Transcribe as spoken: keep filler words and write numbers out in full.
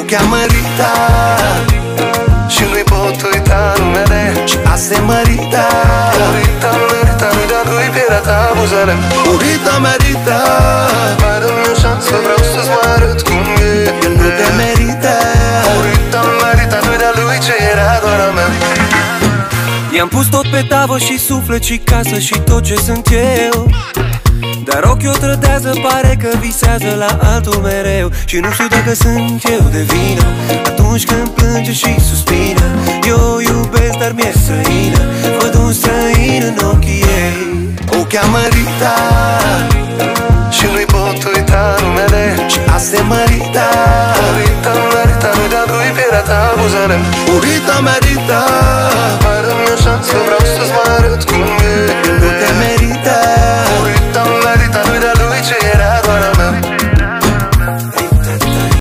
cheamă Rita și nu-i pot uita numele, și asta e Marita. Rita, Rita, Rita, lui pielea ta buzele. Rita, Marita, mai dă-mi o șansă, vreau să-ți mai arăt cum e. El nu te merită. Rita, Marita, nu-i de-a lui ce era doar a mea. I-am pus tot pe tavă și suflet și casă și tot ce sunt eu, dar ochii o trădează, pare că visează la altul mereu. Și nu știu dacă sunt eu de vină atunci când plânge și suspină. Eu o iubesc, dar mi-e străină, văd un străin în ochii ei. O cheamă Rita și nu-i pot uita numele, și asta e Marita. Rita, Marita, nu-i de-a lui pielea ta buzele. Rita, Marita, mai dă-mi o șansă, vreau să-ți mai arăt cum